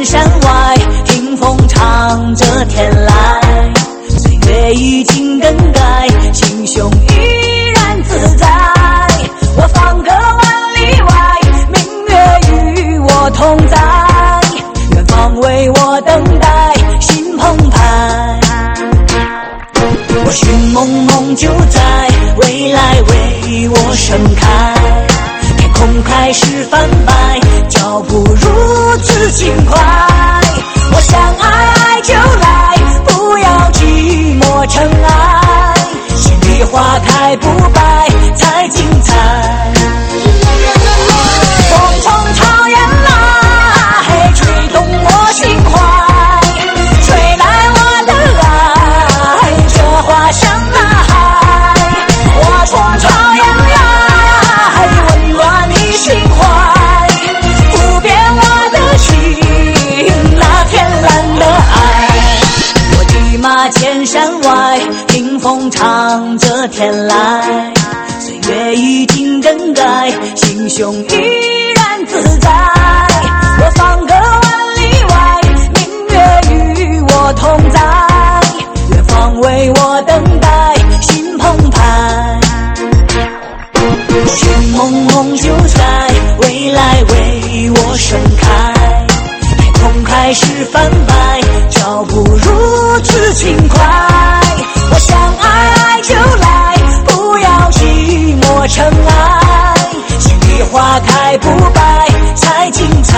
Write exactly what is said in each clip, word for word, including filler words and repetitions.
千山外，听风唱着天籁。岁月已经更改，心胸依然自在。我方隔万里外，明月与我同在。远方为我等待，心澎湃。我寻梦梦就在未来为我盛开。天空开始泛白，脚步如此轻快。我想爱爱就来，不要寂寞尘埃。心里花开不败才精彩。风从草原来，吹动我心怀。吹来我的爱，这花香大海。我从草原来，温暖你心怀。不变我的情，那天蓝的爱。我的马千山外，听风唱着天籁。岁月已经更改，心胸依然自在。我方隔万里外，明月与我同在。远方为我等待，心澎湃。我寻梦梦就在未来为我盛开。天空开始泛白，脚步如此轻快。我想爱爱就来，不要寂寞尘埃。心里花开不败才精彩。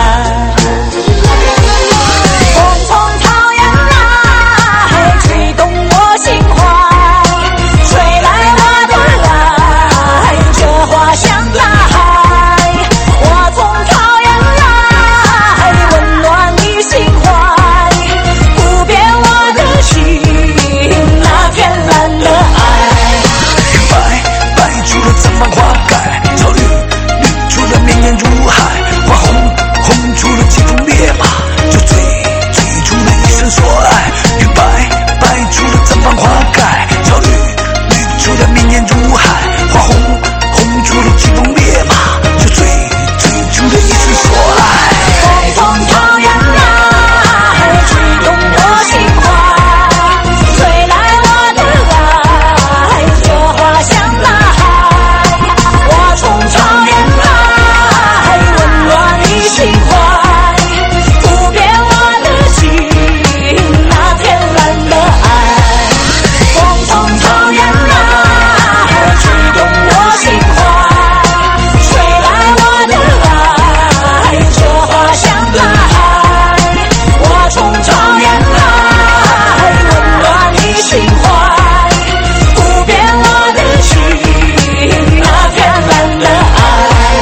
风从草原来，吹动我心怀。吹来我的爱，这花香大海。我从草原来，温暖你心怀。不变我的情，那天蓝的爱。 白白除了绽放花开，草绿绿除了绵延如海，花红红除了疾风烈马，就追追除了一生所爱。云白白除了绽放花开，草绿绿除了绵延如海，花红红除了疾风烈马，就追追除了一生所爱。 风从草原来，吹动我心怀。吹来我的爱，这花香大海。我从草原来，温暖你心怀。不变我的情，那天蓝的爱。风从草原来，吹动我心怀。吹来我的爱，这花香大海。我从草原来，温暖你心怀。不变我的情，那天蓝的爱。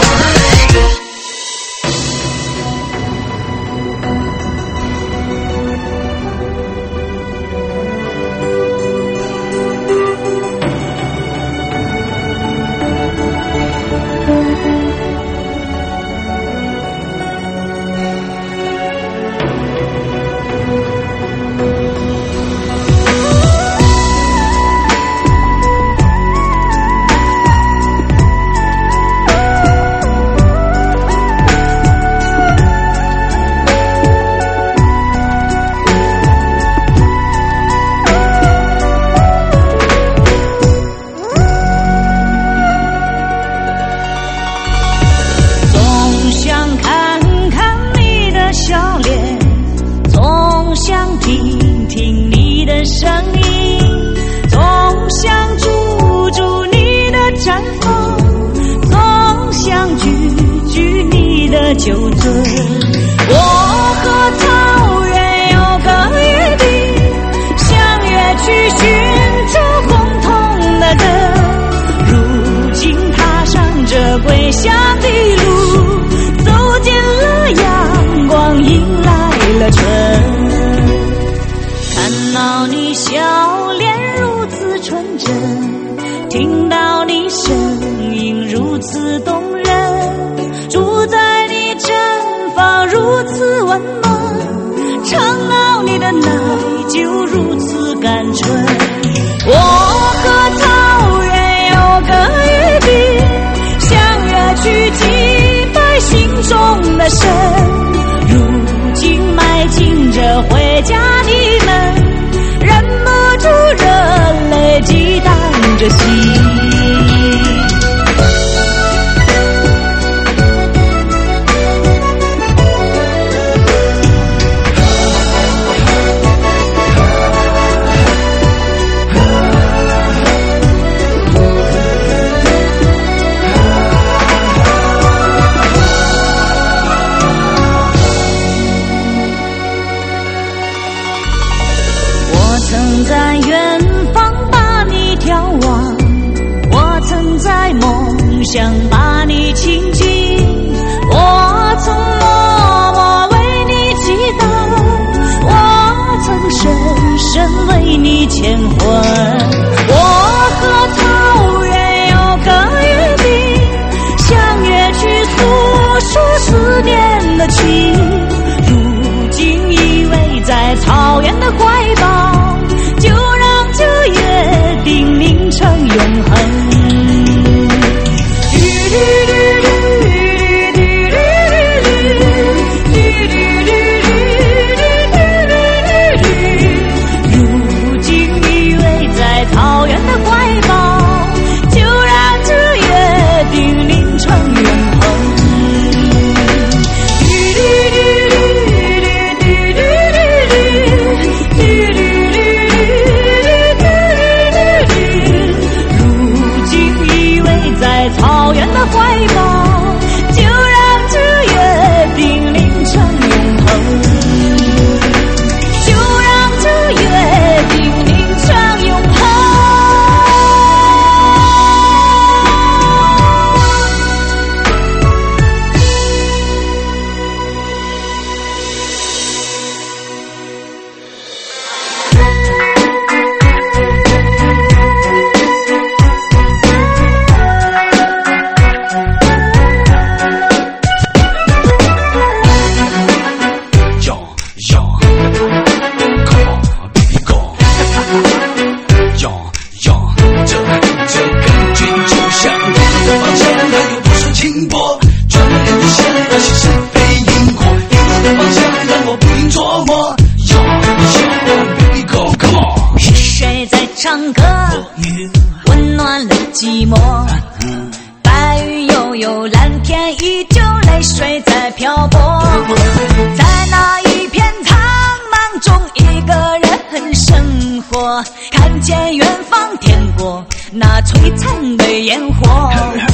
总想看看你的笑脸，总想听听你的声音，总想住住你的绽放，总想举举你的酒樽。我和草原有个约定，相约去寻找共同的根。如今踏上这归乡的路，走进了阳光，迎来了春。看到你笑脸如此纯真，听到你声音如此动人，住在你毡房如此温暖，尝到你的奶酒如此甘醇。我和草原有个约定，相约去祭拜心中的神。如今埋想把你亲近，我曾默默为你祈祷，我曾深深为你牵魂。我和桃源有个约定，相约去诉说思念的情，如今依偎在草原的怀抱，就让这约定凝成永恒。寂寞，白云悠悠，蓝天依旧，泪水在漂泊。在那一片苍茫中，一个人生活，看见远方天国那璀璨的烟火。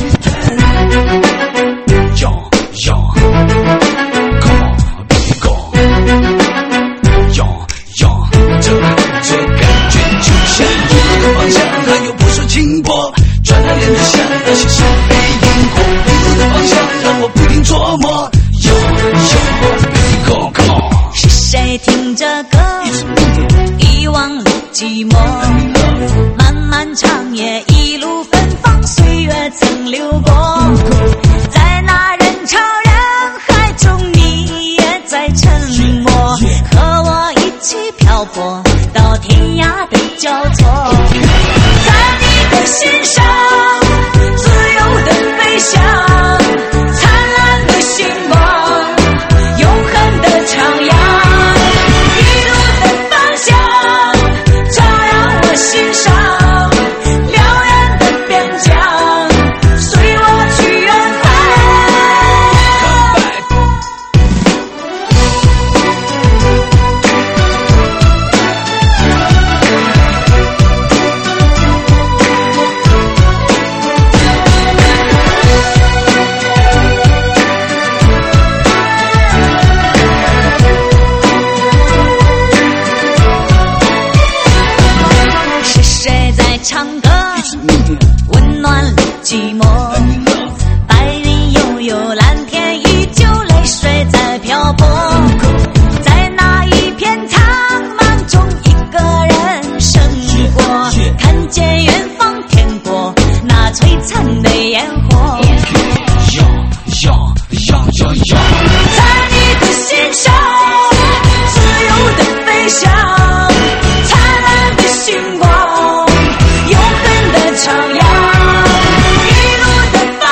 Yo yo, come on, baby go. Yo yo, 这这感觉就像一个方向，它又不受轻薄。转了脸就像那些是被因果，一路的方向让我不停琢磨。Yo yo, baby go, come on。 是谁听着歌，遗忘了寂寞？漫漫长夜，一路芬芳，岁月曾流过。在那人潮人海中，你也在沉默，和我一起漂泊到天涯的交错。在你的心上，自由的飞翔，灿烂的星光，永恒的徜徉。一路的方向，照亮我心上，辽远的边疆，随我去远方。是谁在唱歌，温暖了寂寞？白云悠悠，蓝天依旧，泪水在漂泊。在那一片苍茫中，一个人生活，看见远方天国那璀璨的烟火。 Yo yo yo yo yo， 在你的心上，自由的飞翔，灿烂的星光，永恒的徜徉。一路的方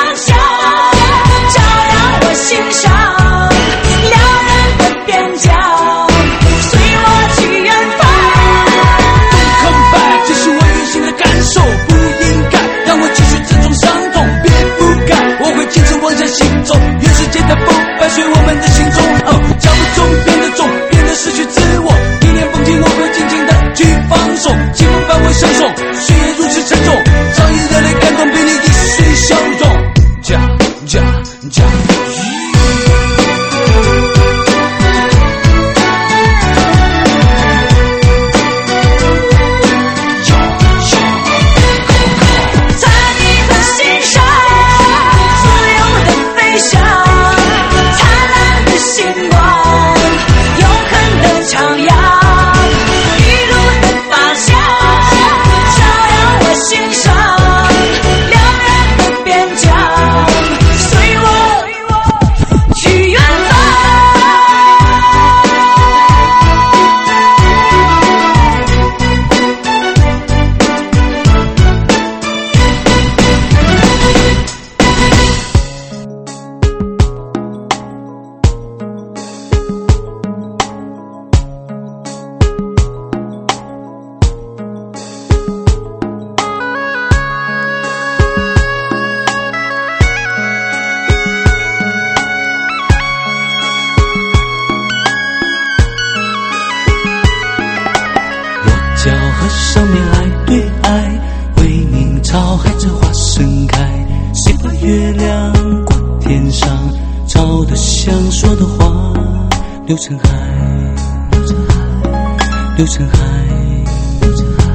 朝海之花盛开，谁把月亮挂天上，照得像说的话，流成海，流成海，流成海，流成海。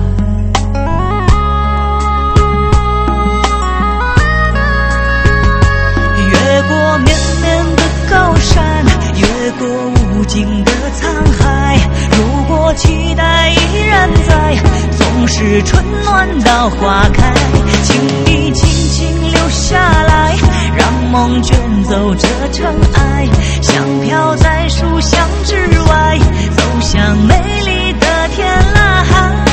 越过绵绵的高山，越过无尽的沧海，如果期待依然在，总是春暖到花开，请你轻轻留下来，让梦卷走这尘埃，像飘在书香之外，走向美丽的天籁。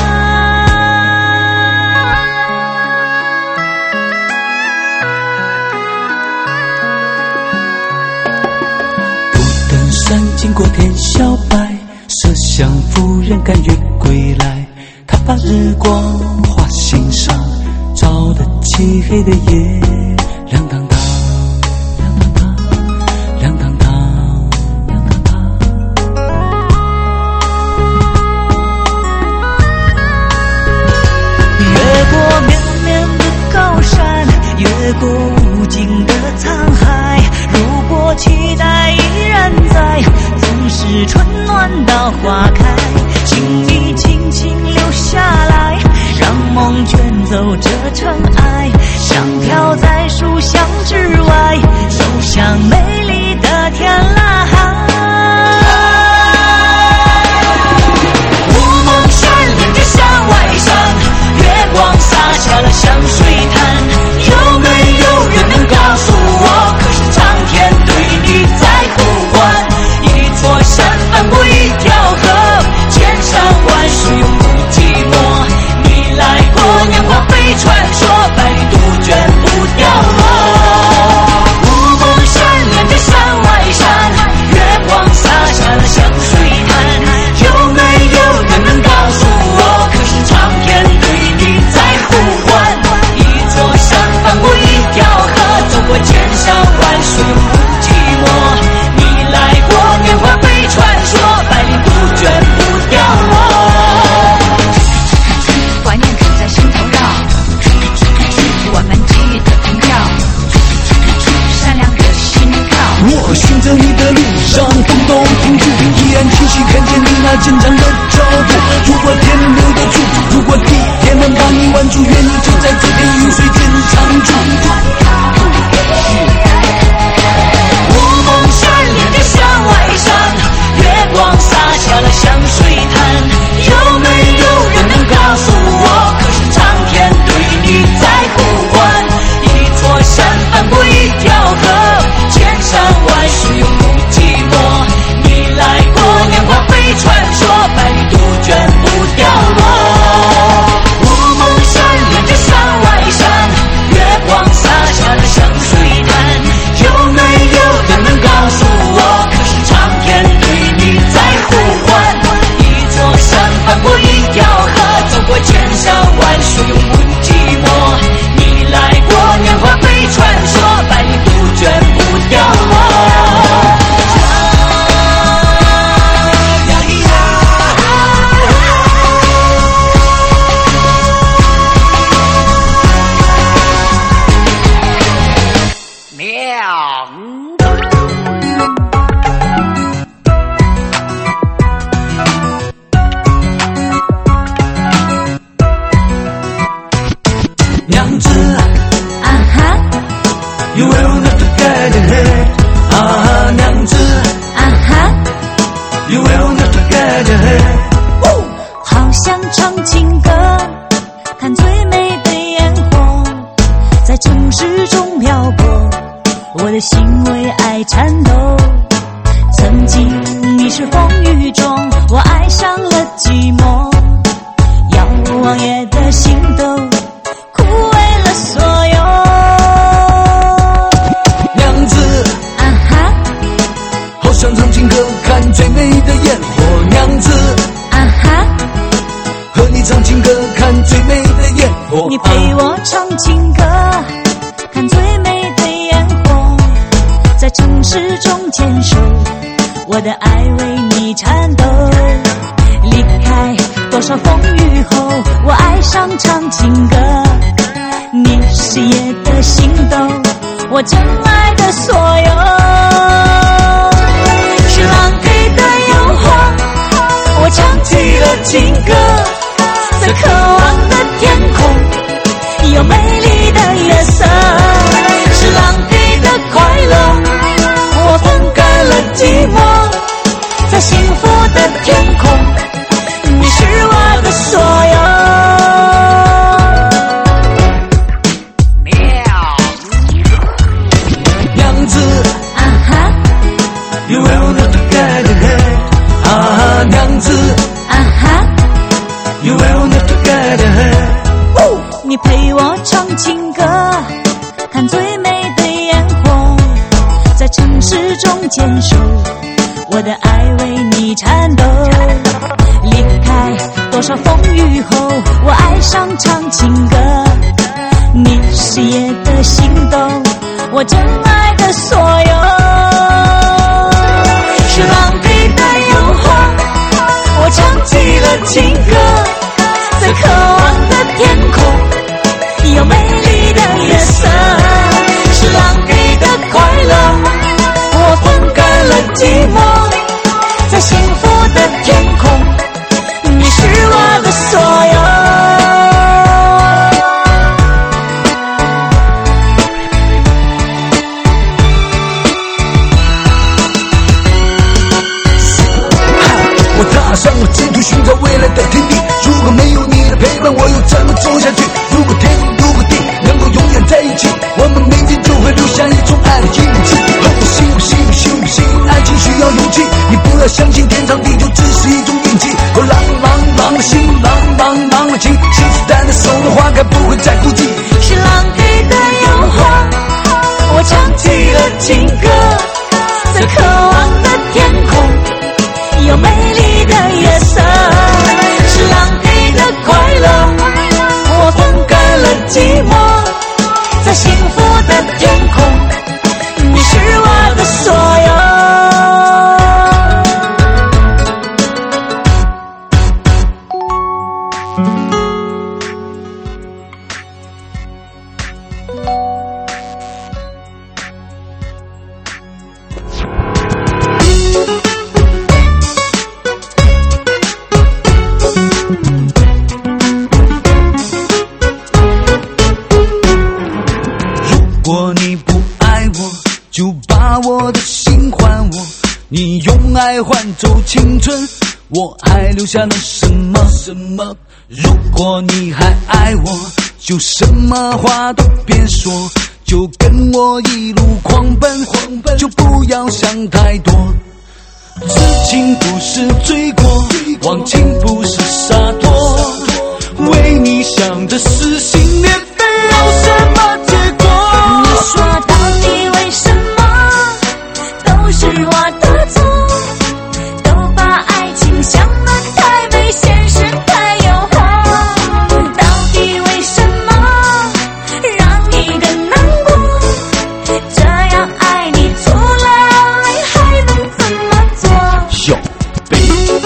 不登山经过天小白，麝香夫人甘愿归来，她把日光画心上，照得漆黑的夜亮堂堂，亮堂堂，亮堂堂，亮堂堂。 越过绵绵的高山，越过无尽的沧海，如果期待依然在，总是春暖到花开，请你轻轻留下来，让梦卷走这尘埃，像飘在书香之外，走向美丽的天籁。雾蒙山连着山外山，月光洒下了香水滩，有没有人能告诉我，可是苍天对你在呼唤，一座山翻过一条河，千山万水永不寂寞，你来过年华被传说，百里杜鹃不掉落。雾蒙山连着山外山，月光洒下了香水滩，有没有人能告诉我，可是苍天对你在呼唤，一座山翻过一条河，走过千山万水永不寂寞，你来过年华被传说，百里杜鹃不掉落。怀念刻在心头绕，我们记得挺绕，善良的心靠。 我寻着你的路上动动停住，依然清晰看见你那坚强的脚步。如果天留得住，如果地铁能把你挽住，愿你就在这片云水间常驻。 雾蒙山连着山外山，月光洒下了香水滩，有没有人能告诉我，可是苍天对你在呼唤，一座山翻过一条河，千山万水永不寂寞，你来过年华被传说，百里杜鹃不掉落。雾蒙山连着山外山，月光洒下了香水滩，有没有人能告诉我，可是苍天对你在呼唤，一座山翻过一条河，走过千山万水永不寂寞，你来过年华被传说，百里杜鹃不掉落。 娘子啊哈 You will never get ahead 啊娘子啊哈 You will never get ahead 好想唱情歌，看最美的烟火，在城市中漂泊，我的心为爱颤抖。曾经你是风雨中，我爱上了寂寞，遥望夜的心都枯萎了所有。 娘子啊哈好想唱情歌，看最美的烟火。娘子啊哈， 和你唱情歌，看最美的烟火。 你陪我唱情歌，看最美的烟火，在城市中牵手，我的爱为你颤抖。离开多少风雨后，我爱上唱情歌， 心动，我真爱的所有，是狼给的诱惑，我唱起了情歌，在渴望的天空，有美丽的月色，是狼给的快乐，我分开了寂寞，在幸福的天空，你是我的所有。 娘子， 啊哈， You will not get ahead。啊，娘子， 啊哈， You will not get ahead。 你陪我唱情歌，看最美的烟火，在城市中坚守，我的爱为你颤抖。离开多少风雨后，我爱上唱情歌。你是夜的心动，我真爱的所有，是狼给的诱惑，我唱起了情歌，在渴望的天空，有美丽的月色，是狼给的快乐，我分开了寂寞，在幸福的天空，你是我的所有。 我踏上了征途，寻找未来的天地。如果没有你的陪伴，我又怎么走下去？如果天，如果地能够永远在一起，我们明天就会留下一种爱的印记。哦，信不信，信不信，爱情需要勇气。你不要相信天长地久只是一种运气。哦，朗朗朗的心，朗朗朗的情，信誓旦旦守了花开不会再孤寂。 是狼给的诱惑，我唱起了情歌，在渴望的天空，有美丽的月色，是狼给的快乐，我分开了寂寞，在幸福的天空，你是我的所有。 如果你不爱我，就把我的心还我。你用爱换走青春，我还留下了什么？什么？如果你还爱我，就什么话都别说，就跟我一路狂奔，狂奔，就不要想太多。痴情不是罪过，忘情不是洒脱，为你想的撕心裂肺，有什么结果？ 你说到底为什么都是我的错，都把爱情想得太美，现实太诱惑，到底为什么让你更难过，这样爱你除了泪还能怎么做？ 有悲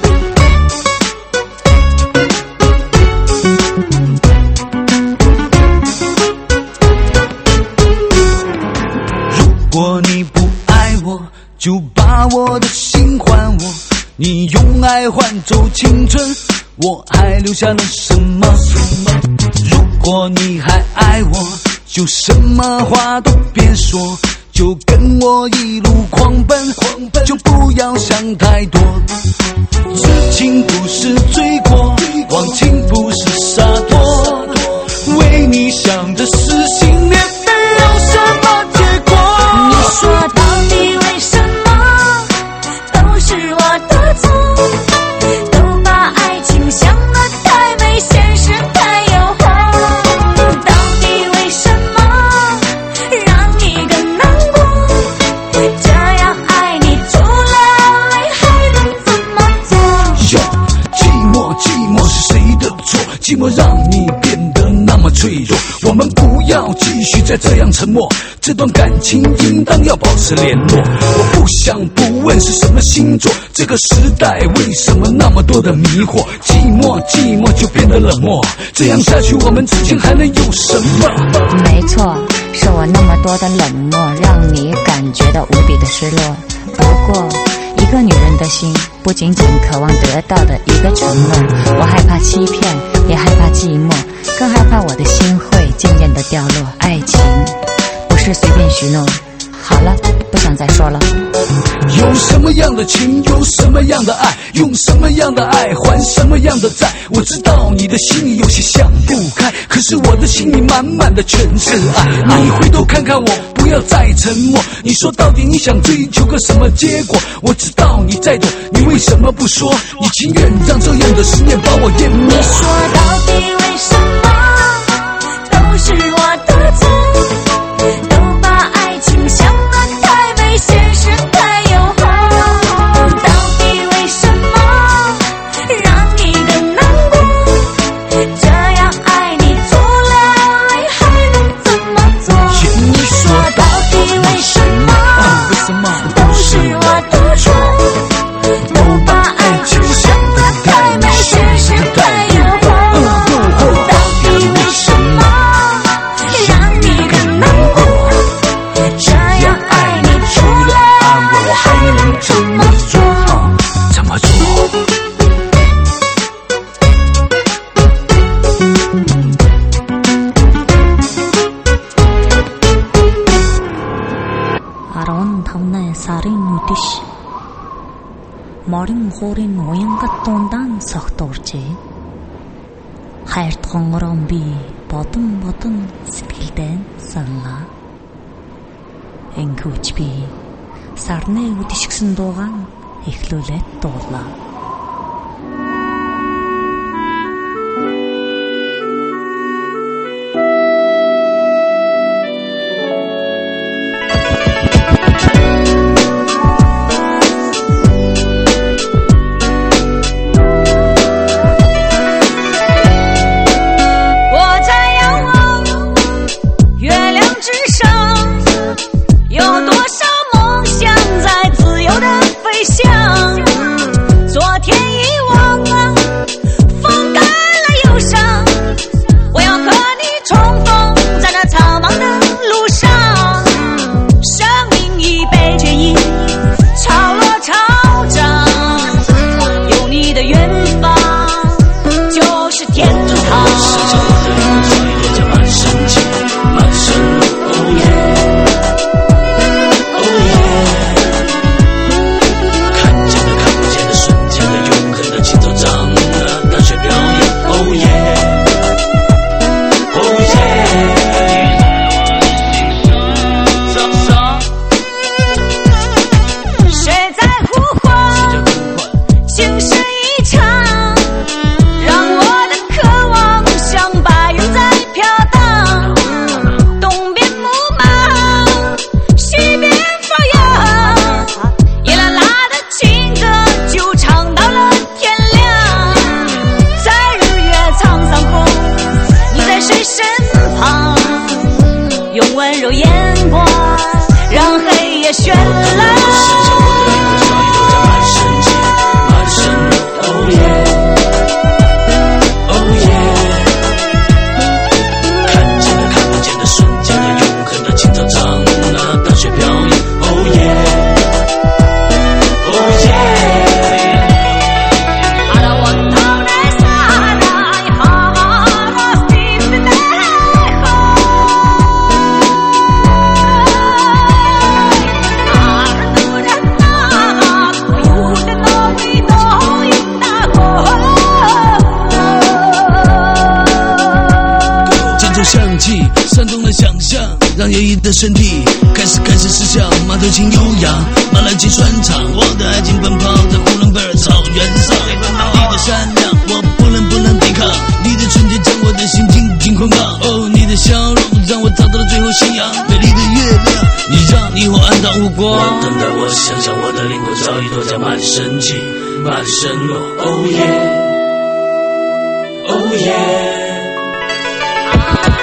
如果你不爱我，就把我的心还我。你用爱换走青春，我还留下了什么？如果你还爱我，就什么话都别说，就跟我一路狂奔，狂奔，就不要想太多。痴情不是罪过，忘情不是洒脱，为你想的撕心裂肺，有什么结果？ 你说到底为什么都是我的错，都把爱情想得太美，现实太诱惑，到底为什么让你更难过，这样爱你除了泪还能怎么做？ 有寂寞，寂寞是谁的错？寂寞让你变得那么脆弱。我们不要继续再这样沉默，这段感情应当要保持联络。我不想不问是什么星座，这个时代为什么那么多的迷惑？寂寞寂寞就变得冷漠，这样下去我们之间还能有什么？ 没错，是我那么多的冷漠让你感觉到无比的失落。不过一个女人的心不仅仅渴望得到的一个承诺，我害怕欺骗，也害怕寂寞，更害怕我的心会渐渐地掉落。爱情不是随便许诺。好了，不想再说了。 有什么样的情，有什么样的爱，用什么样的爱还什么样的债。我知道你的心里有些想不开，可是我的心里满满的全是爱。你回头看看我，不要再沉默。你说到底你想追求个什么结果？我知道你在懂，你为什么不说？你情愿让这样的思念把我淹没。 你说到底为什么都是我的错？都把爱情想得太美，现实太诱惑。到底为什么让你更难过？这样爱你出了泪还能怎么做？你说到底为什么都是我的错？都把爱情想得太美，现实太诱惑。到底为什么让你更难过？这样爱你除了爱我还能怎么做？ 怎么做？ арван сарын үдэш морин хуурын уянгат дундаан согтуурчээ. Хайрт хонгорон би бодон бодон сэтгэлдээ санаа. Энгүүч би сарны үдэшгсэн дуугаан эхлүүлээд дуулаа. 的身体开始开始思想，马头琴悠扬，马来琴酸唱，我的爱情奔跑在呼伦贝尔草原上。你的善良我不能不能抵抗，你的纯洁将我的心紧紧捆绑。哦，你的笑容让我找到了最后信仰。美丽的月亮，你让以后暗淡无光。我等待，我想象我的灵魂早已躲在满身情，满身落。Oh yeah，Oh yeah。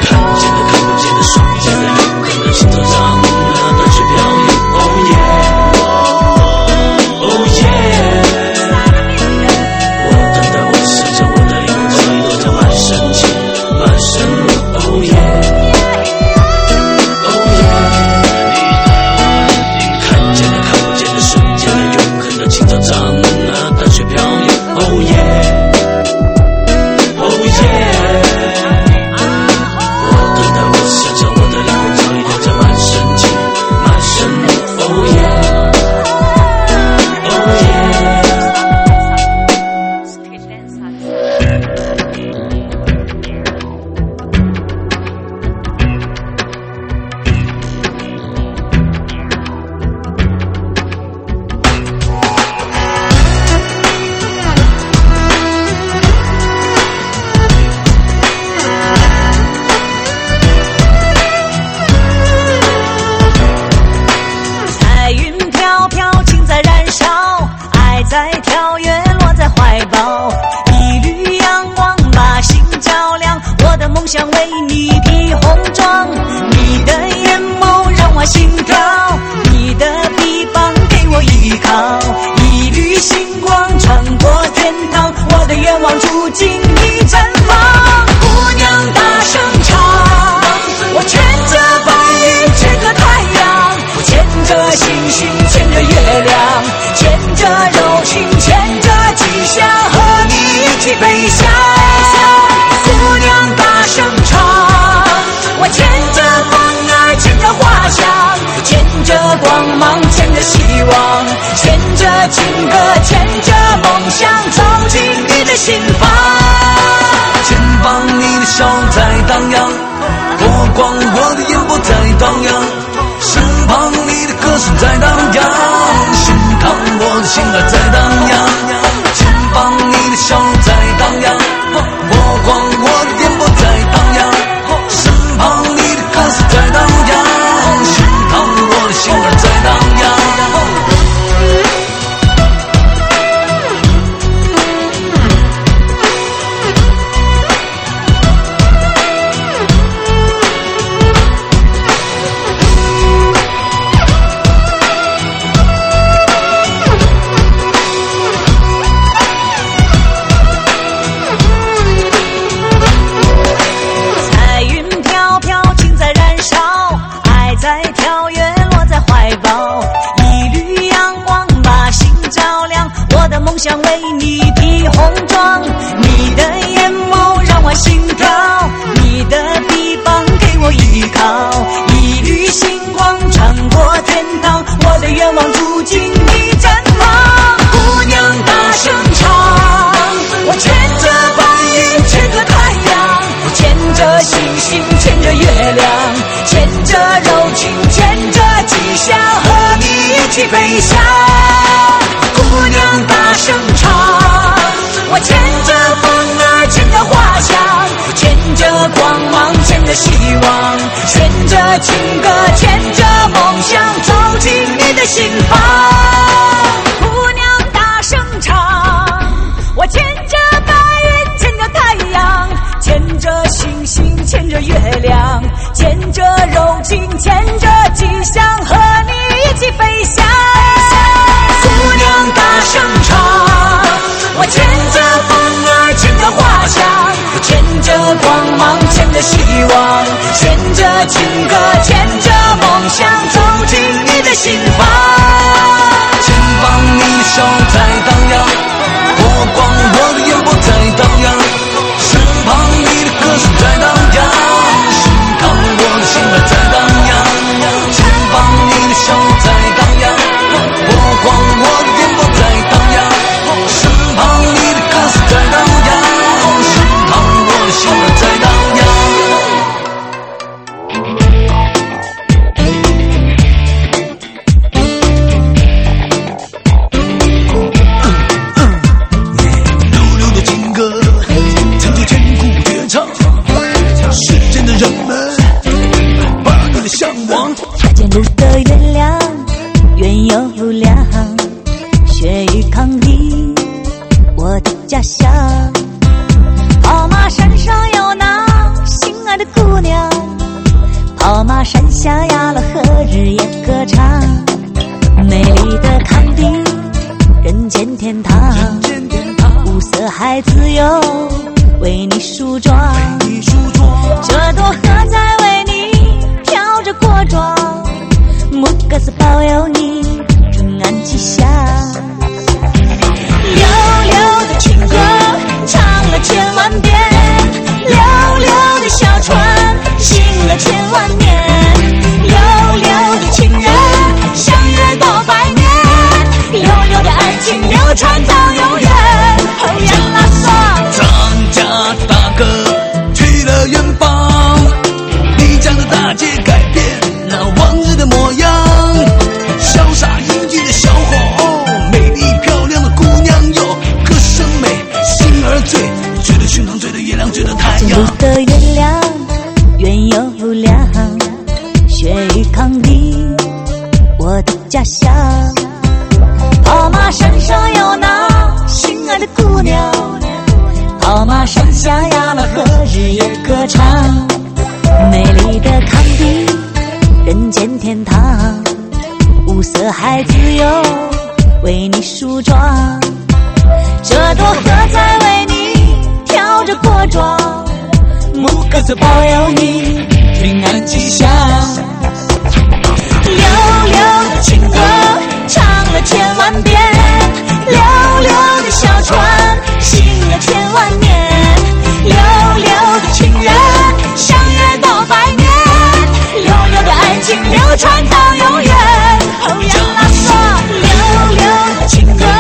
情歌，牵着梦想走进你的心房。 前方你的笑在荡漾，波光我的眼波在荡漾，身旁你的歌声在荡漾，心淌我的心儿在荡漾。前方你的笑在荡漾，波光我的眼波在荡漾，身旁你的歌声在荡漾，心淌我的心儿在荡漾。 想为你披红妆，你的眼眸让我心跳，你的臂膀给我依靠，一缕星光穿过天堂，我的愿望住进你毡房。姑娘大声唱，我牵着白云，牵着太阳，牵着星星，牵着月亮，牵着柔情，牵着吉祥，和你一起飞翔。姑娘大声唱，我牵着风儿，牵着花香，牵着光芒，牵着希望，牵着情歌，牵着梦想，走进你的心房。姑娘大声唱，我牵着白云，牵着太阳，牵着星星，牵着月亮，牵着柔情，牵着吉祥，和你一起飞翔。姑娘大声唱，我牵着风儿，牵着花香，牵着光芒，牵着希望，牵着情歌，牵着梦想，走进你的心房。 前方你的笑在荡漾，波光我的眼波在荡漾，身旁你的歌声在荡漾，心淌我的心儿在荡漾。前方你的笑在荡漾，波光我的眼波在荡漾，身旁你的歌声在荡漾，心淌我的心儿在荡漾。溜溜的情歌成就千古绝唱，世间的人们把你的向往。 看见路的月亮圆又亮，雪与康定我的家乡。跑马山上有那心爱的姑娘，跑马山下呀了何日也歌唱。美丽的康定人间天堂，五色海自由为你梳妆，这朵荷在为你飘着果妆，木格子保佑你平安吉祥。溜溜的情歌唱了千万遍，溜溜的小船行了千万年，溜溜的情人相约到百年，溜溜的爱情流传到永远。哦呀啦嗦， 张家大哥去了远方，你家的大街改变那往日的模样，潇洒英俊的小伙，美丽漂亮的姑娘哟，歌声美，心儿醉，醉了胸膛，醉了月亮，醉了太阳。 路的月亮圆又亮，雪与康定我的家乡。跑马山上有那心爱的姑娘，跑马山下呀了何日也歌唱。美丽的康定人间天堂，五色海自由为你梳妆，这朵荷在为你飘着果妆，木格子保佑你平安吉祥。溜溜的情歌唱了千万遍，溜溜的小船行了千万年，溜溜的情人相约到百年，溜溜的爱情流传到永远。哦呀啦嗦，溜溜的情歌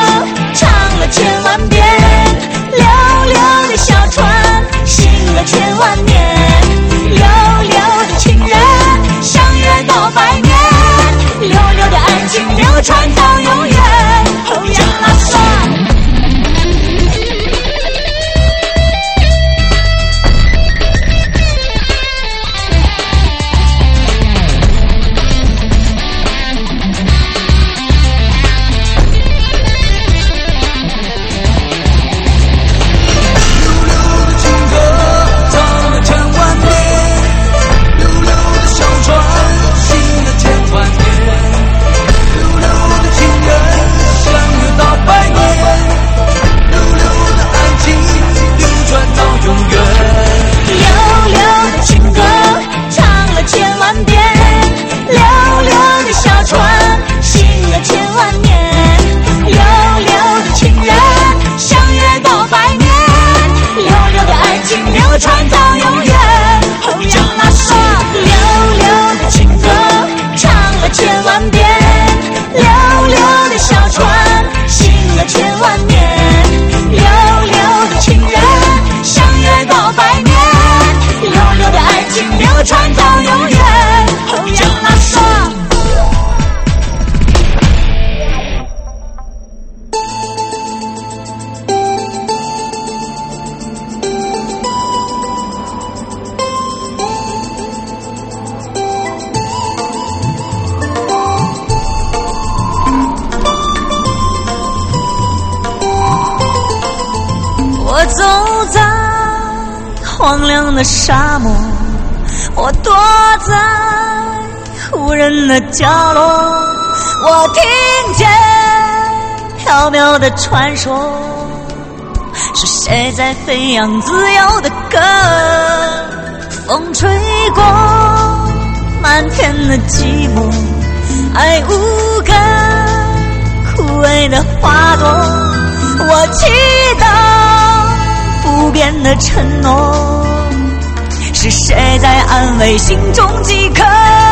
荒凉的沙漠，我躲在无人的角落，我听见飘渺的传说，是谁在飞扬自由的歌？风吹过漫天的寂寞，爱无根枯萎的花朵，我祈祷不变的承诺，是谁在安慰心中饥渴？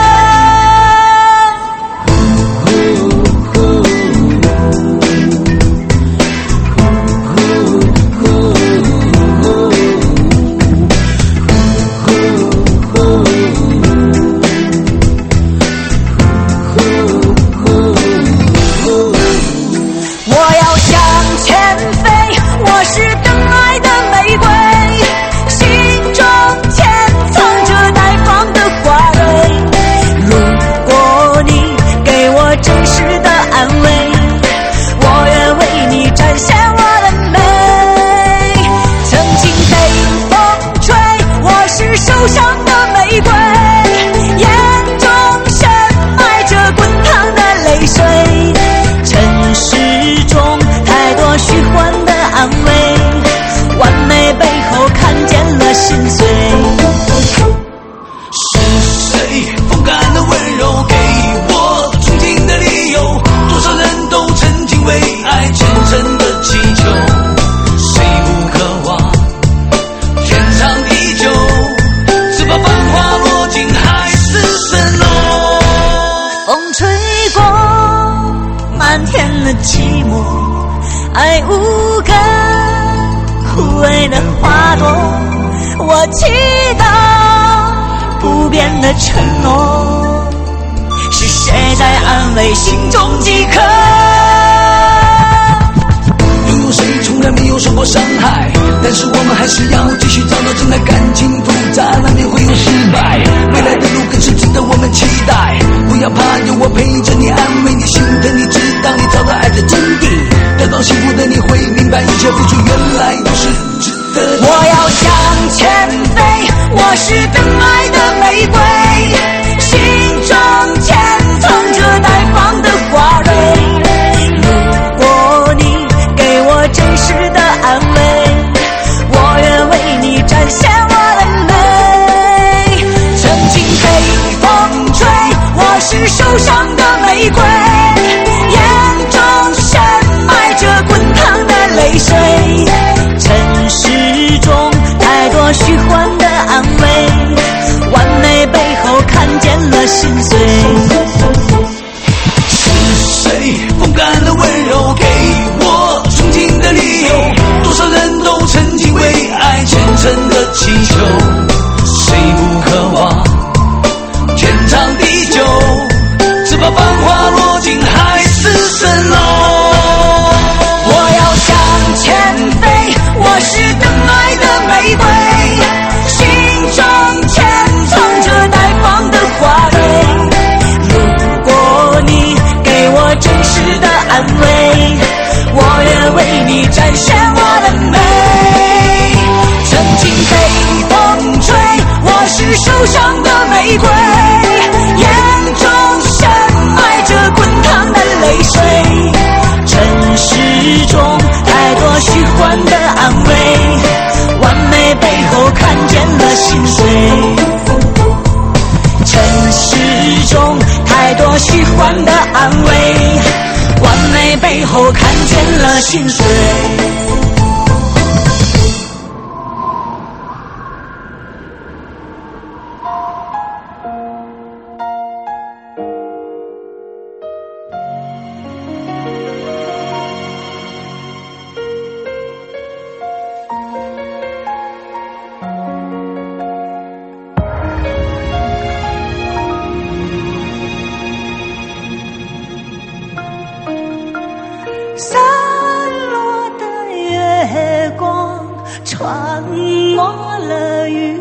寂寞，爱无根枯萎的花朵，我祈祷不变的承诺，是谁在安慰心中饥渴？ 又有谁从来没有受过伤害？但是我们还是要继续找到真爱，感情复杂，难免会有失败，未来的路更是值得我们期待。不要怕，有我陪着你，安慰你，心疼你，直到你找到爱的真谛。得到幸福的你会明白，一切付出原来都是值得的。 我要向前飞，我是等爱的玫瑰，心中潜藏着待放的花蕊。如果你给我真实的安慰，我愿为你展现我的美。曾经被风吹，我是受伤的玫瑰，眼中深埋着滚烫的泪水。尘世中太多虚幻的安慰，完美背后看见了心碎。 是谁风干的温柔，给我憧憬的理由？多少人都曾经为爱虔诚的祈求，谁不渴望天长地久？只怕繁华落尽海市蜃楼。 我要向前飞，我是等爱的玫瑰，心中潜藏着待放的花蕊。如果你给我真实的安慰，我愿为你展现我的美。曾经被风吹，我是受伤的玫瑰，眼中深埋着滚烫的泪水。尘世中太多虚幻的安慰，完美背后看见了心碎。尘世中太多虚幻的安慰，完美背后看见了心碎。散落的月光穿过了云，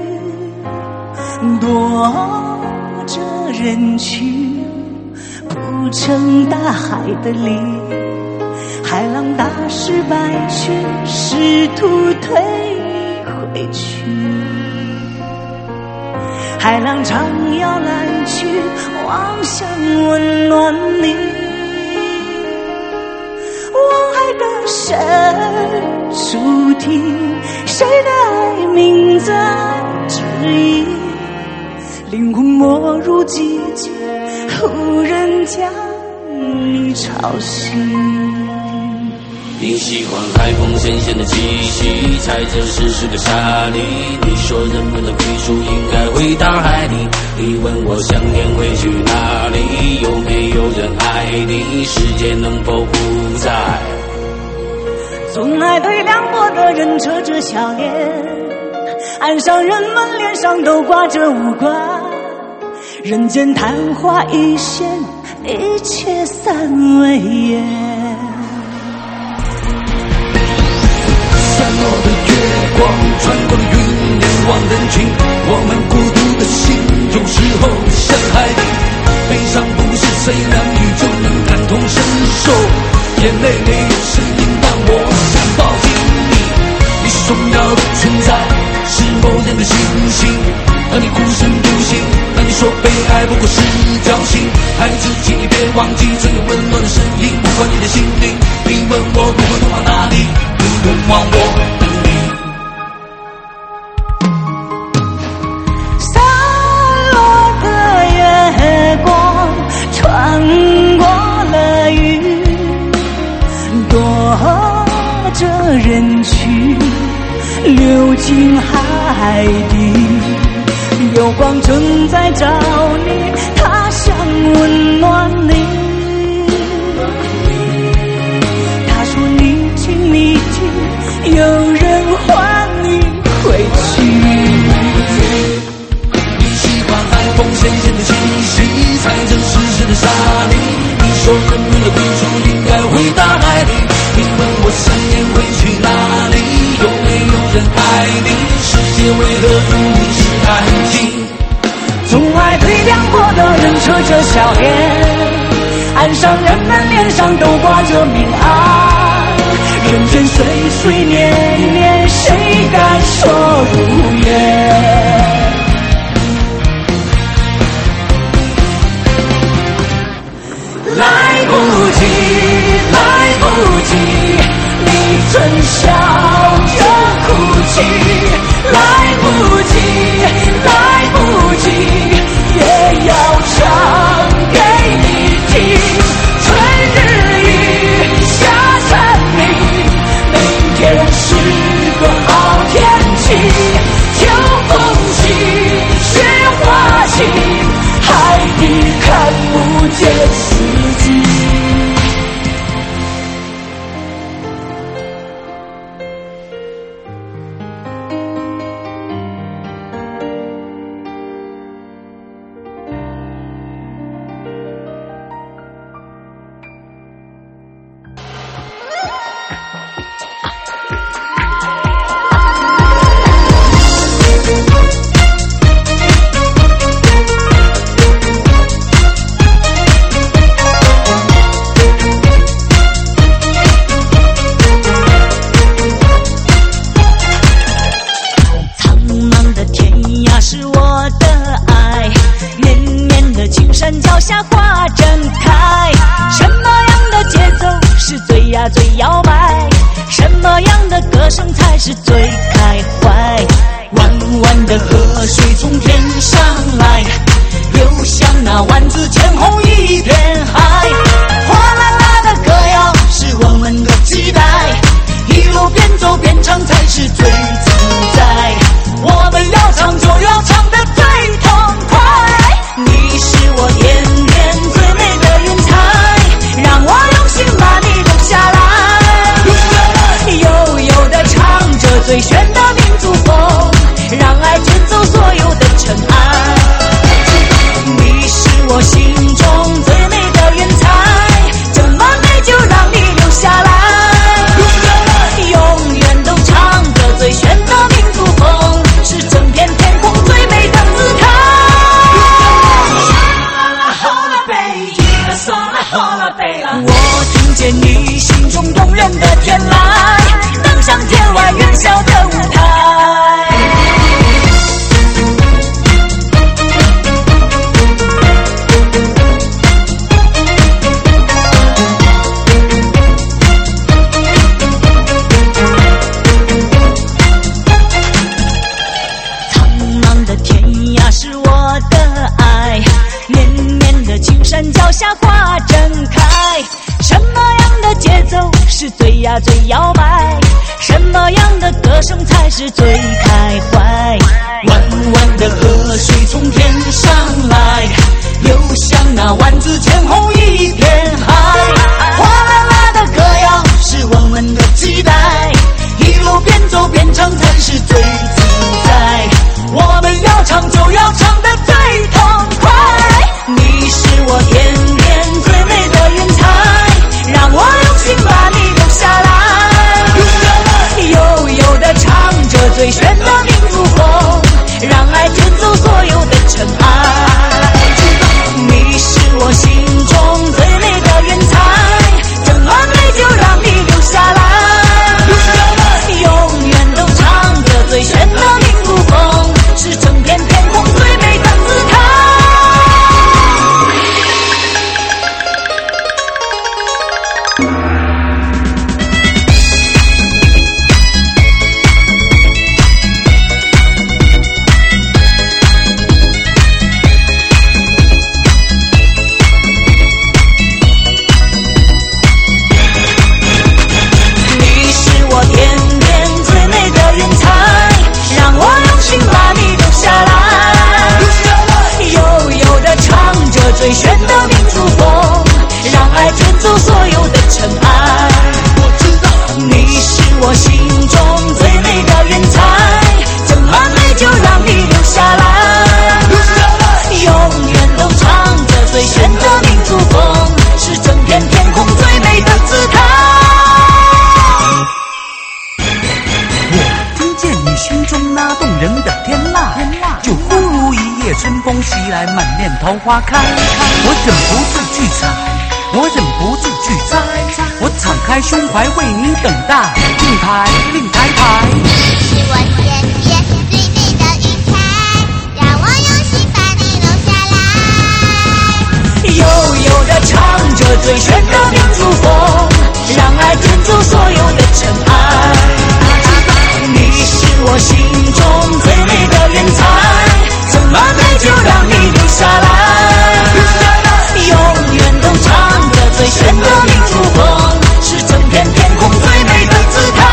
躲着人群，铺成大海的鳞。海浪打湿白雪，试图退回去。 海浪常摇篮去，望向温暖你。望爱的神注定，谁的爱名在指引？灵魂没入寂静，无人将你吵醒。 你喜欢海风咸咸的气息，踩着湿湿的沙砾。你说人们的归属应该回大海里。你问我想念会去哪里？有没有人爱你？世界能否不在？ 总爱对凉薄的人扯着笑脸，岸上人们脸上都挂着无关。人间昙花一现，一切散为烟。 散落的月光，穿过了云，远望人群。我们孤独的心，有时候像海底。悲伤不是谁两语就能感同身受，眼泪没有声音，但我想抱紧你。你重要的存在是某人的星星，当你孤身独行，当你说被爱不过是侥幸。孩子，请你别忘记曾有温暖的声音，不管你的心灵。你问我如何通往哪里？通往我的你。 洒落的月光穿过了云，躲着人群流进海底。有光正在找你，它想温暖你。他说你听你听，有人唤你回去。 你喜欢海风咸咸的气息，踩着湿湿的沙砾。你说人们的归属应该回大海里。你问我想念会去哪里？有没有人爱你？世界为何如此安静？ 总爱对凉薄的人扯着笑脸，岸上人们脸上都挂着明暗。人间岁岁年年，谁敢说如愿？来不及，来不及，你曾笑着哭泣。来不及，来不及，也要唱给你听。春日雨下山林，明天是个好天气。秋风起，雪花起，海底看不见四季。最摇摆，什么样的歌声才是最开怀？弯弯的河水从天上来，流向那万紫千红一片海。哗啦啦的歌谣是我们的期待，一路边走边唱才是最自在。我们要唱就要唱得最痛快，你是我天边最美的云彩，让我用心把你留下来。悠悠地唱着最炫的民族风，让爱卷走所有的尘埃。 最呀最摇摆？什么样的歌声才是最开怀？ 弯弯的河水从天上来，流向那万紫千红一片海。 哗啦啦的歌谣是我们的期待，一路边走边唱才是最自在。我们要唱就要唱得最痛快，你是我天边最美的云彩，让我用心把你留下来。悠悠地唱着最炫的民族风，让爱卷走所有的尘埃。你是我心中最美的云彩，这么美就让你留下来。永远都唱着最炫的民族风，是整片天空最美的姿态。最炫的民族风，让爱卷走所有的尘埃。我知道你是我心中最美的云彩，这么美就让你留下来。永远都唱着最炫的民族风，是整片天空最美的姿态。 我听见你心中那动人的天籁，就忽如一夜春风袭来，满面桃花开。我忍不住去采，我忍不住去摘，我敞开胸怀为你等待。令牌，令牌牌， 是我天边最美的云彩，让我用心把你留下来。 悠悠地唱着最炫的民族风，让爱卷走所有的尘埃。你是我心中最美的云彩，怎么美就让你留下来。永远都唱着最炫的民族风，是整片天空最美的姿态。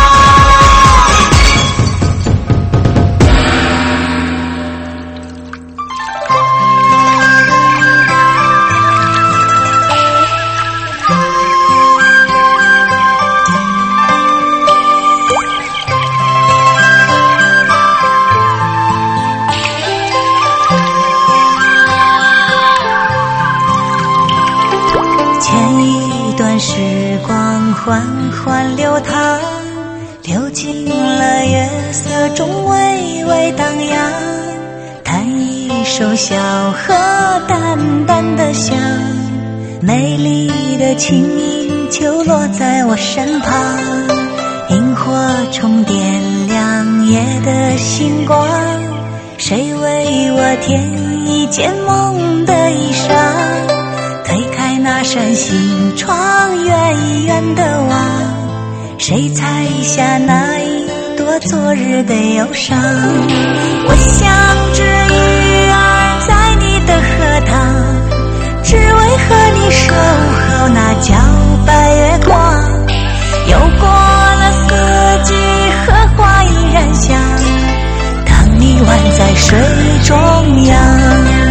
时光缓缓流淌，流进了月色中微微荡漾，弹一首小河淡淡的香，美丽的琴音就落在我身旁，萤火虫点亮夜的星光，谁为我添一件梦的衣裳，推开那扇心窗，远远地望，谁采下那一朵昨日的忧伤？我像只鱼儿在你的荷塘，只为和你守候那皎白月光。又过了四季，荷花依然香，当你宛在水中央。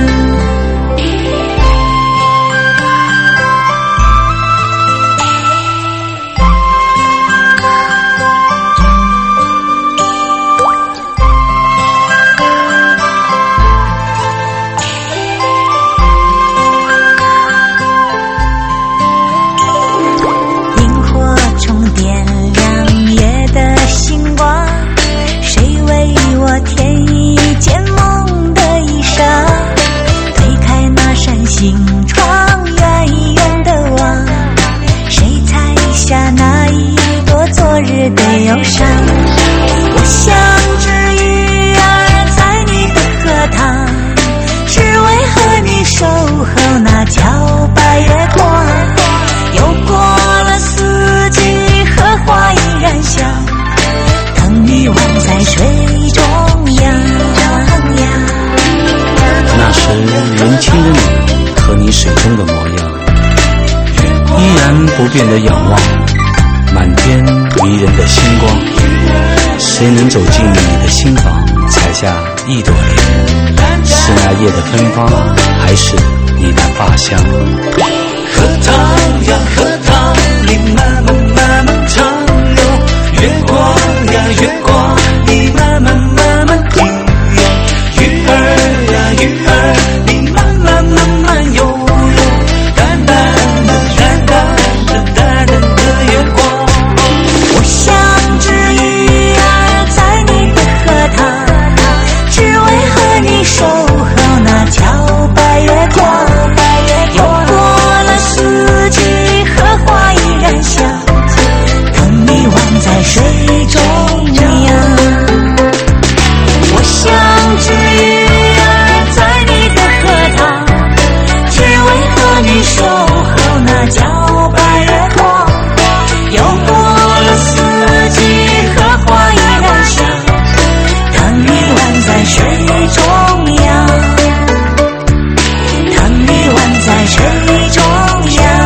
的忧伤，我像只鱼儿在你的荷塘，只为和你守候那皎白月光。又过了四季，荷花依然香，等你宛在水中央。 那时年轻的你和你水中的模样，依然不变的仰望， 满天迷人的星光，谁能走进你的心房，采下一朵莲？是那夜的芬芳，还是你的发香？ 荷塘呀荷塘，你慢慢慢慢长流，月光呀月光，你慢慢慢慢停留，鱼儿呀鱼儿，你慢慢慢慢游游，淡淡的淡淡的淡淡的月光。 我像只鱼儿在你的荷塘，只为和你守候那皎白月光。游过了四季，荷花依然香，等你忘在水中央。我像只鱼儿在你的荷塘，只为和你守候那皎白月光。游过了四季，荷花依然香，等你忘在水中央，等你忘在水中央。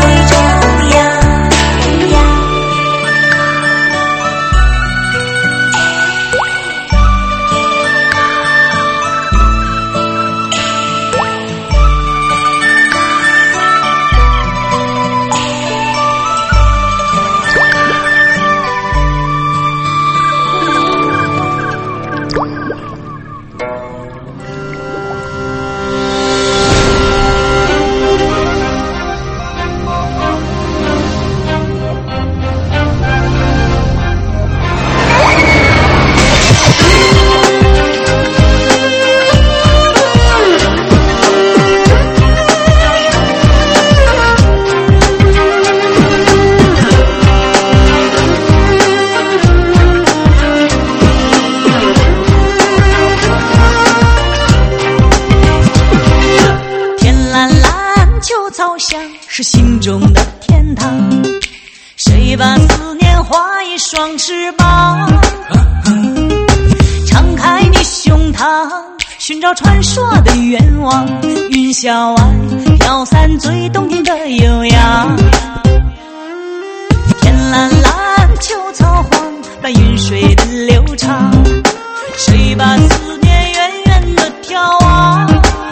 是心中的天堂，谁把思念画一双翅膀，敞开你胸膛，寻找传说的愿望。云霄外飘散最动听的悠扬，天蓝蓝秋草黄，伴云水的流长，谁把思念远远的眺望。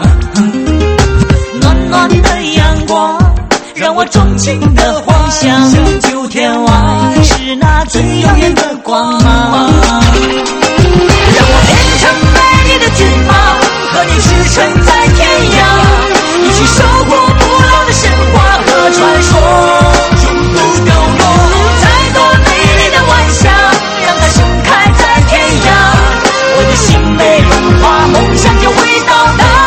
暖暖的阳光让我钟情的幻想，九天外是那最耀眼的光芒。让我变成美丽的骏马，和你驰骋在天涯，一起守护不老的神话和传说，永不凋落。再多美丽的晚霞，让它盛开在天涯，我的心被融化，梦想就会到达。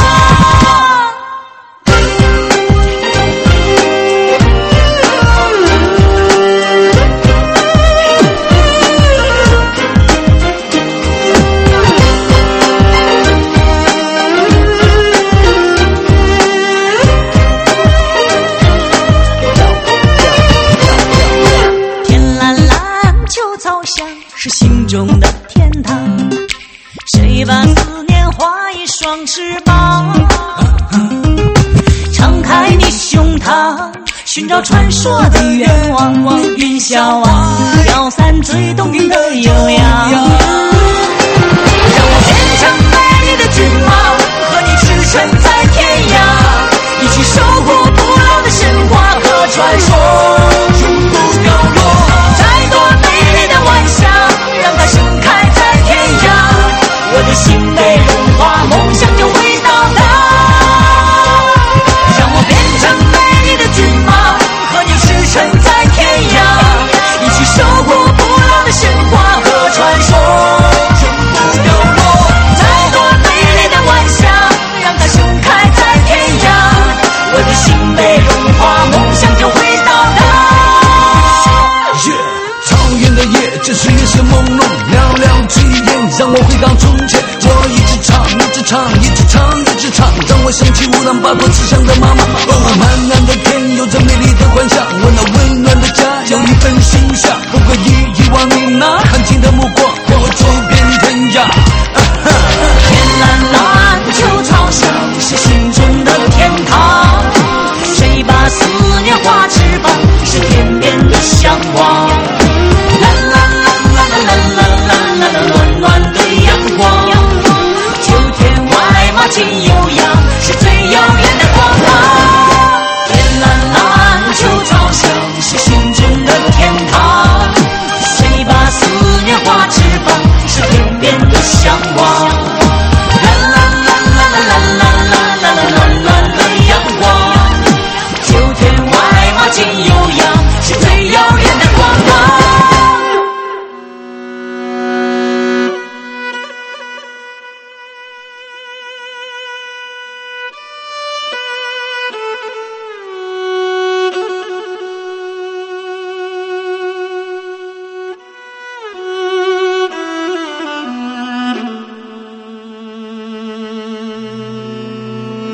是心中的天堂，谁把思念画一双翅膀，敞开你胸膛，寻找传说的愿望。云霄外飘散最动听的悠扬，让我变成美丽的骏马，和你驰骋在天涯，一起守护不老的神话和传说，永不凋落。再多美丽的晚霞，让它盛开在天涯，我的心被融化，梦想就会到达。让我变成美丽的骏马，和你驰骋在天涯，一起守护不老的神话和传说，永不凋落。再多美丽的晚霞，让它盛开在天涯，我的心被融化，梦想就会到达。 的夜，这是夜色朦胧，寥寥炊烟让我回到从前。我一直唱，一直唱，一直唱，一直唱，让我想起乌兰巴托慈祥的妈妈。哦，漫蓝的天有着美丽的幻想，我那温暖的家有一份馨香。不可以遗忘你那含情的目光，陪我走遍天涯。啊、 天蓝蓝，秋草香，是心中的天堂。谁把思念画翅膀，是天边的向往。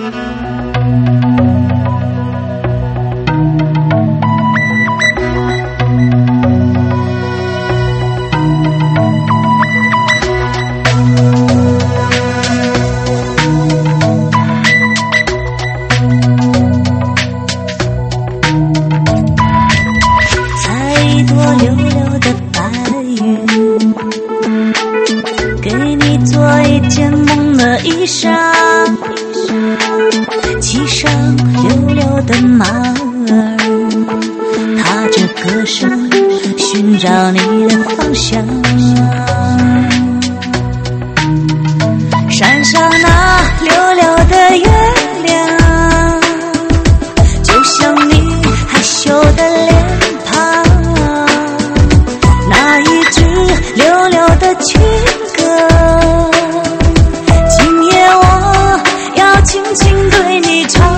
找你的方向，山上那溜溜的月亮，就像你害羞的脸庞，那一支溜溜的情歌，今夜我要轻轻对你唱。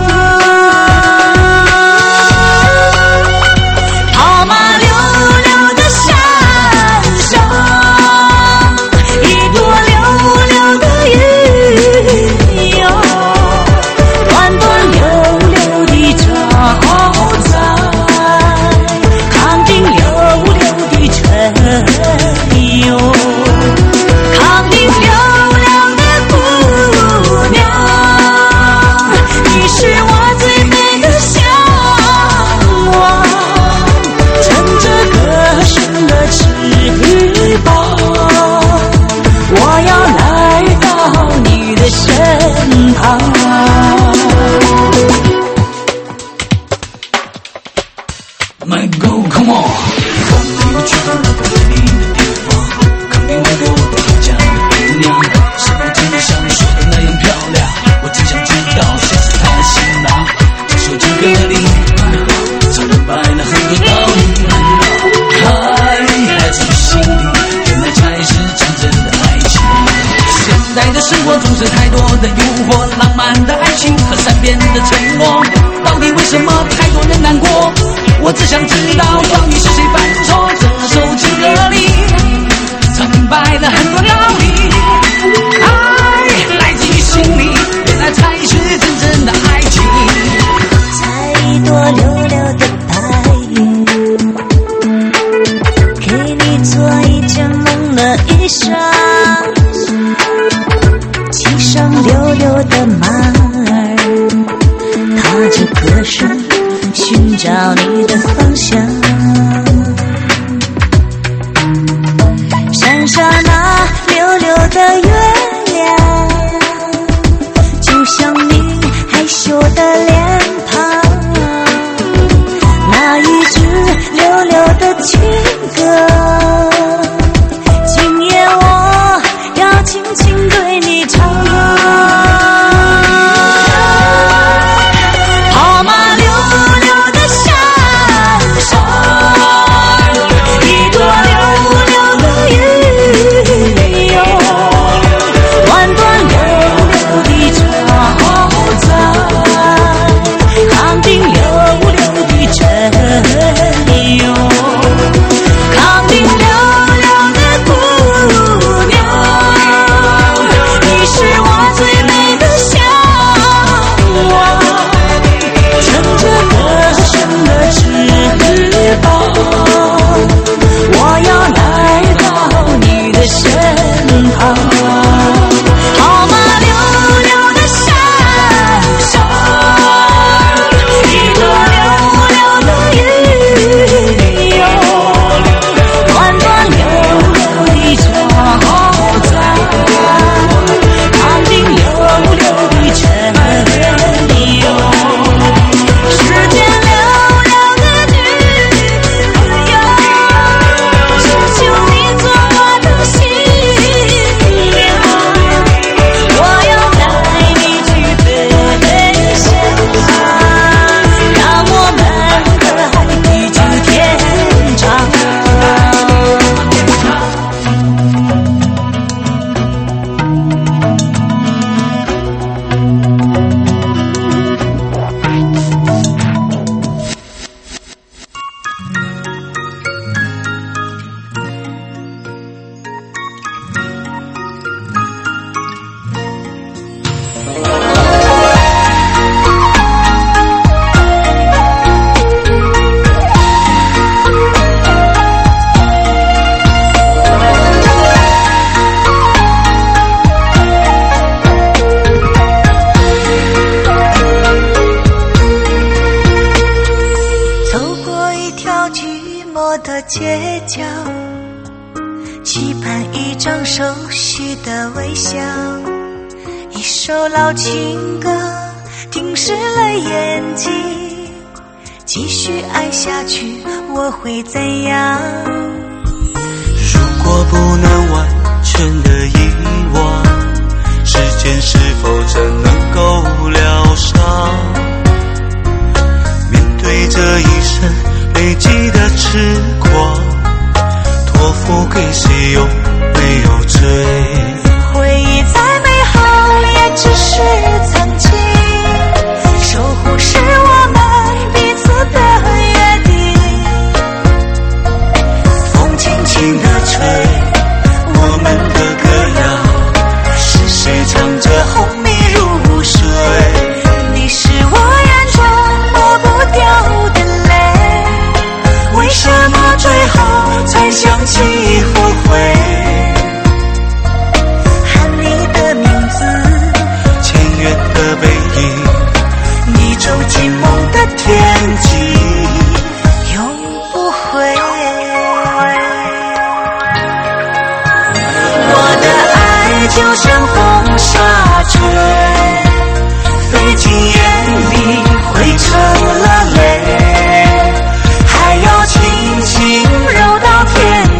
我只想知道到底是谁犯错，这首情歌里苍白了很多道理。爱来自于心里，原来才是真正的爱情。 采一朵溜溜的白云，给你做一件梦的衣裳，骑上溜溜的马儿，踏着歌声寻找你的方向，山上那溜溜的月亮，就像你害羞的脸庞，那一支溜溜的情歌，今夜我要轻轻对你唱。 街角，期盼一张熟悉的微笑，一首老情歌停湿了眼睛，继续爱下去我会怎样？ 如果不能完全的遗忘，时间是否真能够疗伤？面对这一生累积的痴狂，托付给谁又没有追？ 回忆再美好也只是曾经，守护是我们彼此的约定。风轻轻地吹，我们的歌谣，是谁唱着红迷入睡？你是我眼中抹不掉的泪，为什么最后才想起后悔？喊你的名字， 千远的背影， 你走进梦的天际，永不回。我的爱就像风沙吹，飞进眼里汇成了泪，还要轻轻揉到天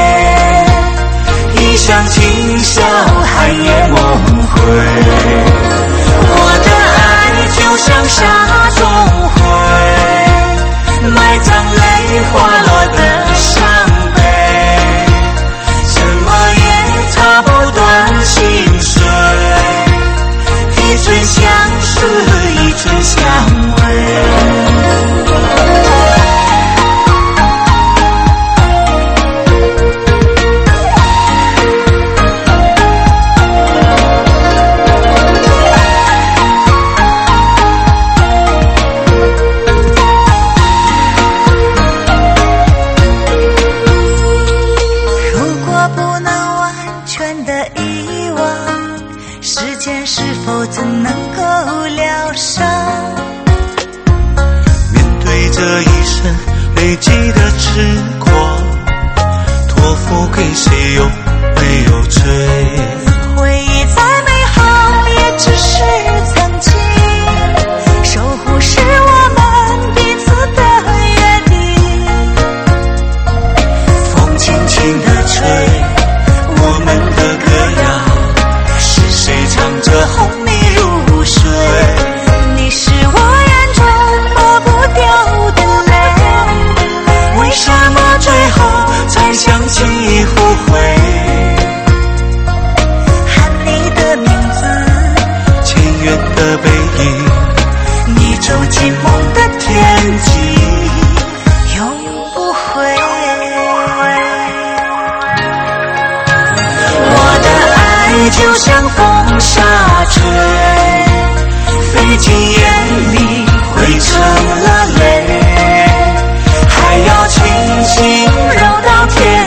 黑，一厢情笑寒夜梦回。我的爱就像沙中灰，埋葬泪滑落的伤悲，怎么也擦不断心碎，一寸相思一寸相偎。怎能够疗伤？ 面对这一生累积的痴狂，托付给谁又没有追？ 回忆再美好也只是曾经，守护是我们彼此的约定。风轻轻地吹，我们的歌谣，是谁唱着红迷入睡？你是我眼中抹不掉的泪，为什么最后才想起后悔？喊你的名字， 千远的背影， 你走进梦的天际，永不回。我的爱就像风沙吹，飞进眼里汇成了泪，还要轻轻揉到天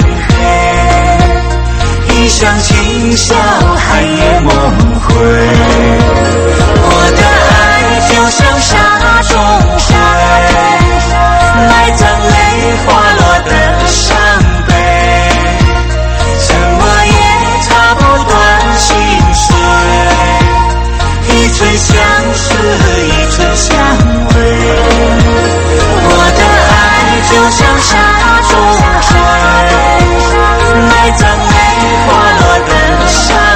黑，一厢情笑寒夜梦回。我的爱就像沙中灰，埋葬泪滑落的伤悲，怎么也擦不断心碎，一寸相思一寸相偎。我的爱就像沙中灰，埋葬泪滑落的伤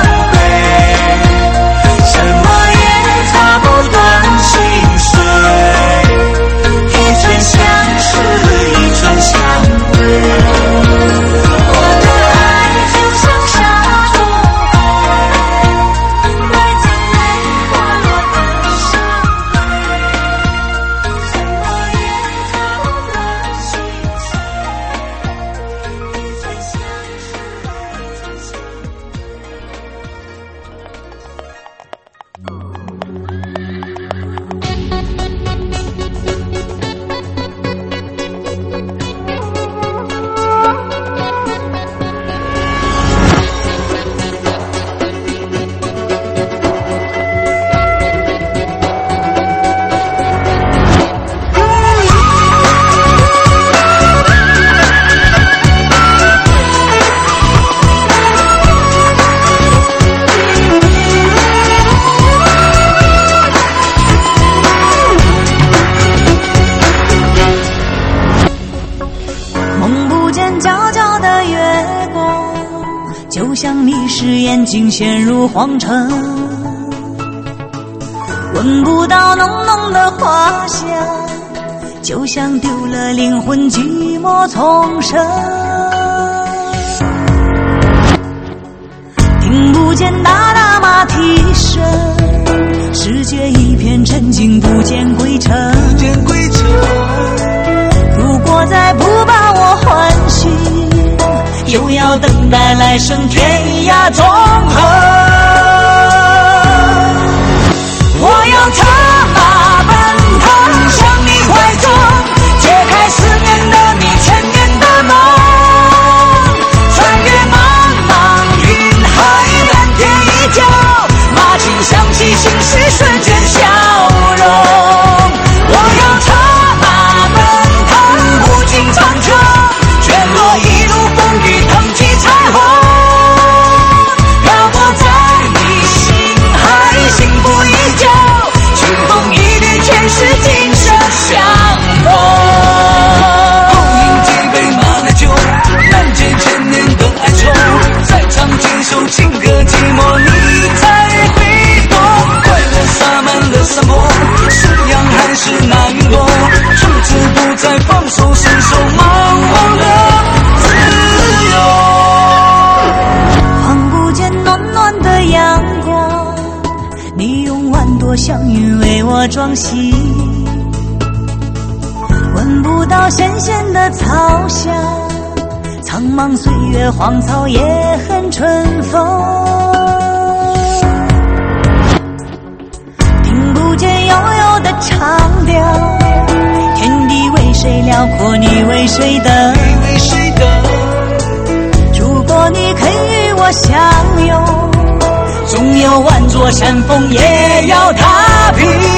时眼睛陷入荒城，闻不到浓浓的花香，就像丢了灵魂，寂寞丛生。听不见哒哒马蹄声，世界一片沉静，不见归程。 不见归程。 如果再不把我唤醒，又要等待来生天涯纵横。我要策马奔腾，向你怀中，解开思念的谜，千年的梦。穿越茫茫云海，蓝天依旧，马琴响起，心事瞬间消融。我要策马奔腾，无尽长征，卷落一路风雨，腾起彩虹。漂泊在你心海，幸福依旧，情风一缕，前世今生相逢。 共饮几杯马奶酒，难解千年的哀愁。再唱几首情歌，寂寞你才会懂。快乐洒满了山坡，是阳还是那云朵？从此不再放手，伸手茫茫的自由。 望不见暖暖的阳光，你用万朵祥云为我装饰。闻不到咸咸的草香，苍茫岁月，荒草也恨春风。听不见悠悠的长调，天地为谁辽阔，你为谁等？ 你为谁等？ 如果你肯与我相拥，纵有万座山峰也要踏平。